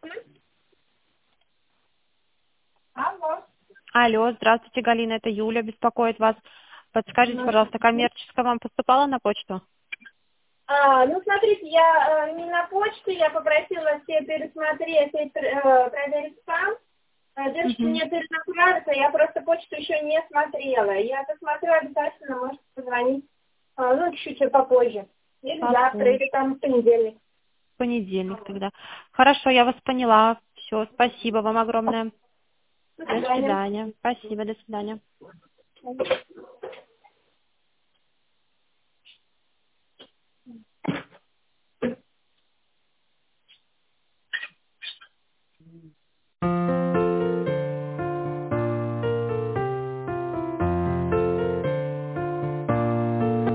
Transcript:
Алло. Алло, здравствуйте, Галина, это Юля, беспокоит вас. Подскажите, пожалуйста, коммерческая вам поступала на почту? Ну, смотрите, я не на почту, я попросила все пересмотреть и проверить спам. Девушки Мгм. мне перенаправят, а я просто почту еще не смотрела. Я посмотрю обязательно, можете позвонить, чуть-чуть попозже. Или завтра, Попозже. или там в понедельник. В понедельник тогда. Хорошо, я вас поняла. Все, спасибо вам огромное. До До свидания. свидания. Спасибо, до свидания.